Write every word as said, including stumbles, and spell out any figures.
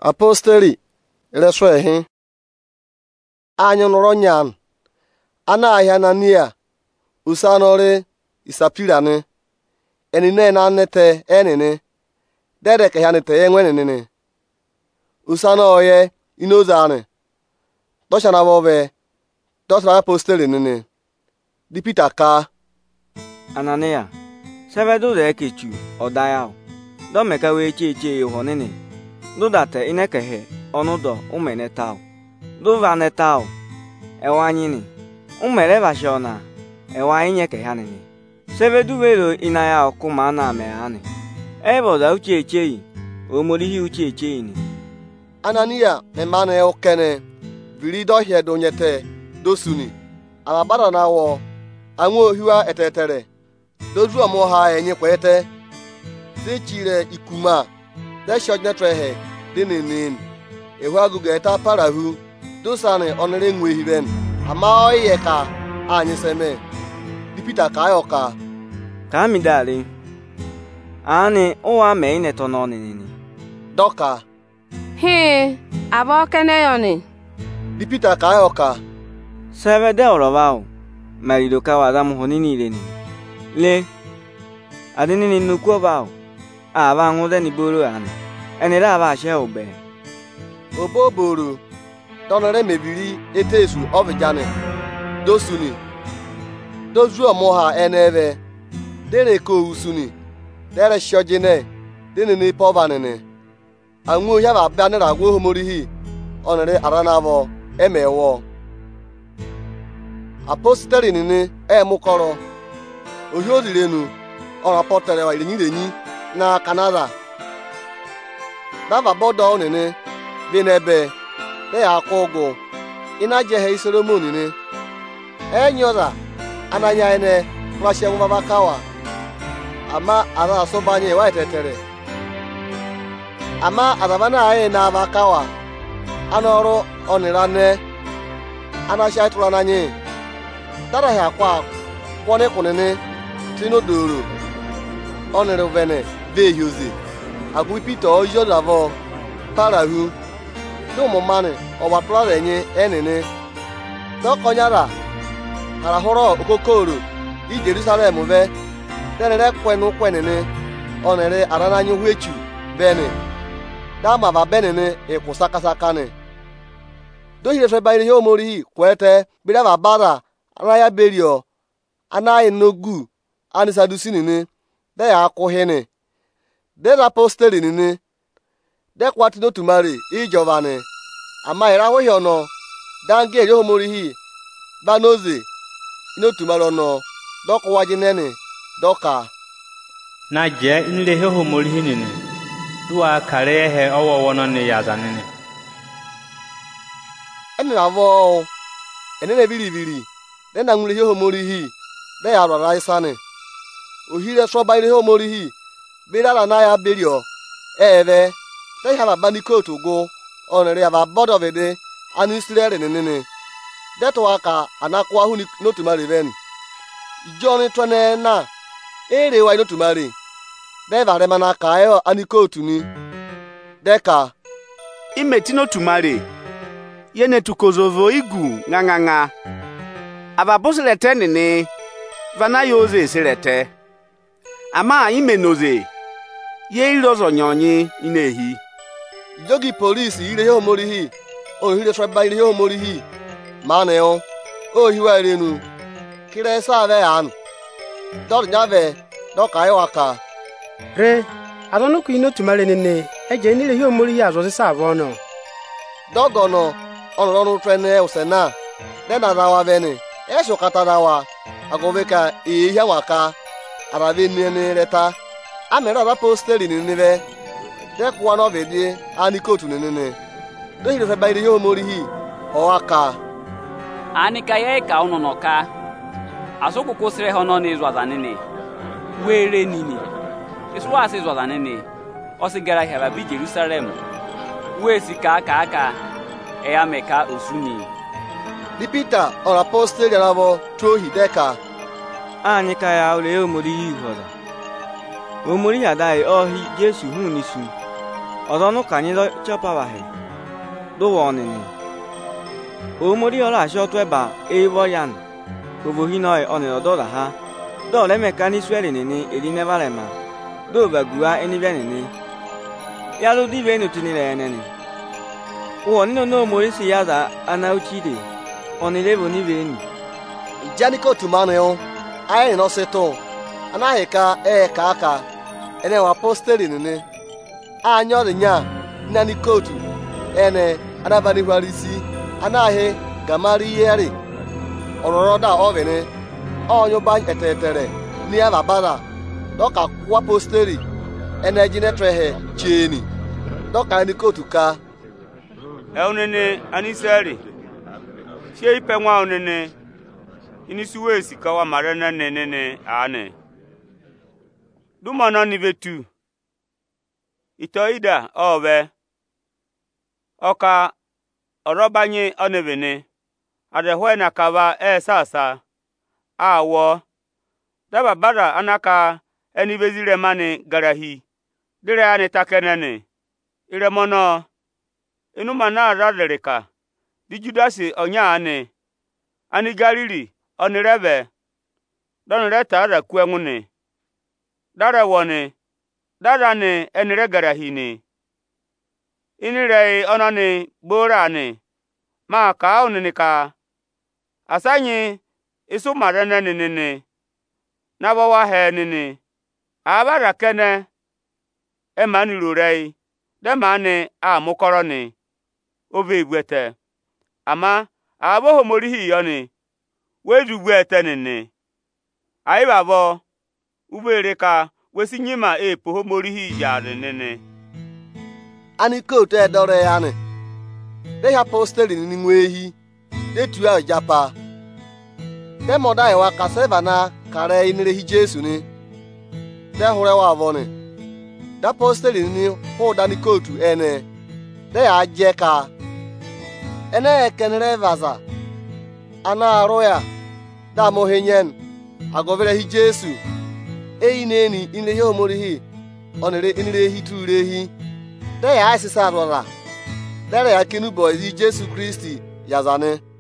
apostoli reswehi anyo noro nyan ana ahia na nia usanore isapirane enine na nete enene dede ke hanete enwenene usano oye inozane doshana bobe dosra apostoli nene di Peter ka Anania sevedo de kechu odayao do meka we cheche yohonene do date inekehe onudo umenetao do vanetao ewanyini umere bashona ewanye ke hanene sevedu vero inaya okumana meane ebo da ucheche omorihi ucheche ni Anania emane okene viri do hiedo nyete dosuni amabara na wo anwo hiwa etetere dozu omo ha enye kwete de chire ikuma de shojne trehe dinin ehu agugu eta parahu dosane onere nwe hiben ama oye ka anyi seme di Peter ka yoka ka mi dali ani owa me ine tono nini doka he abo kene yoni di Peter ka yoka seve de orobao marido ka wadam honini leni le adini ni nuko bao aba ngude ni boro ani enira aba she obe oboboro donore mebiri etesu ovijane dosuni dozu omo ha eneve dere ko usuni dere shojine dene ni povanene anwo ya ba banira agwo homorihi onere aranavo emewo apostoli nini emukoro ohiozirenu ọ̀rọ̀ pọ̀tẹ̀rẹ̀ wà ìrìnyìn rènyìn na Canada dava bọ́dọ̀ nini bí n'ebe dẹ́yà akọ ụgụ ina jehe isoromo nini enyoza ananya ene nwashe nwaba kawa ama ara asọbanye wa itetere ama adabana ayi na aba kawa anọrụ ọnịrane anasha ịtụrụ ananye dara ya akwa kwọne kwụnene tinodoro onere vene veyoze agui Peter ojo lavo parahu do mo mane o wa tro renye enene do konyara ara horo okokoro i Jerusalem ve tenere kwenu kwenene onere arananyu huechu bene dama ba benene e kusakasakane do hire fe bayire yo mori kwete bira ba bara anaya berio anayi nogu ani sadusinini de ya akwụhịnị de na apostoli nini de kwati n'otumari ijovani ama ira ahụghị ọnọ dange eri homorihi banoze n'otumari ọnọ dọkụwaji neni dọka na je inile he homorihi nini duwa kare he ọwọwọ nọ ni yaza nini eni na avọ eni na biribiri de na nwere ihe homorihi de ya rọra isani ohire soba ihe omorihi birara na ya berio eve they have a bandicot to go on a river bodovede and israel nene deto aka anakwa hu no to marry then johnny twane na ere wa no to marry deva remana ka ayo anikot ni deka imeti no to marry yene tukozovo igu nganganga ababosele nene vana yoze selete ama imenoze ye irozo nyonyi inehi jogi police ire yo morihi o hire traba ire yo morihi maneo o hiwa irenu kire save an dor nyave do kayo aka re adonu ku ino tumale nene eje ni ire yo morihi azo se save no dogono onronu trene usena dena dawa veni eso katadawa agoveka ihia waka arabe nene reta amera apostoli nene de kwa no vedi ani kotu nene do hire fe bayire yo morihi o aka ani kaye ka ono noka asoko kosire hono ni zwaza nene were nini isu ase zwaza nene osigara hera bi Jerusalem we sika aka aka e ameka osuni di Peter or apostoli ravo trohi deka anyị ka ya ole omori ihora omori adai ohi Jesu hu nisu ọdọnụ ka anyị chọpawaghị dowa ọnịnị omori ọla asị ọtụ eba evo yan ovohinoi ọnịnị ọdọla ha dọọla emeka n'isueli nini eri nevalema dova gua enivia nini yalu dive nutinile eneni uwo nino no omori si yaza ana uchide ọnịlevo niveni ijaniko tumanu anyị nọ sịtụ anaghị ka ee ka aka ene wa posteri nini anya ọrịnya nani kotu ene anabanihwarisi anaghị gamari iheri ọrọrọ da ọvịnị ọnyụba etetere n'ihe babara dọka kwa posteri ene jinetrehe cheni dọka ni kotu ka eunene aniseri sie ipe nwa onene inisi wesi kawa marana nenene ane dumana ni vetu itoida obe oka orobanye onevene adehwe na kava e sasa awo daba bara anaka eni vezire mani garahi dire ane takenene ire mono inu mana radereka di judasi onya ane ani galili onirebe don reta ara kuengune dara wone dara ne enire garahi ne inire onani bora ne ma ka onini ka asanyi isu marene nini na bawa he nini abara kene e mani rurei de mani a mukoro ni obe igwete ama abo homorihi yoni wedu gwete nini ai babo ubere ka wesi nyima e po homorihi ya nini ani kotu edore ya ni de ha posteri nini nwehi de tu a japa de moda ewa kaseva na kare inire hi Jesu ni de hore wa avoni da posteri nini ho dani kotu ene de ya je ka ene kenere vaza ana aroya da mohenyen agovere hi Jesu eyi neni inire hi omorihi onere inire hi turehi de ya asisa rora dere ya kinu boy Jesu Kristi yazane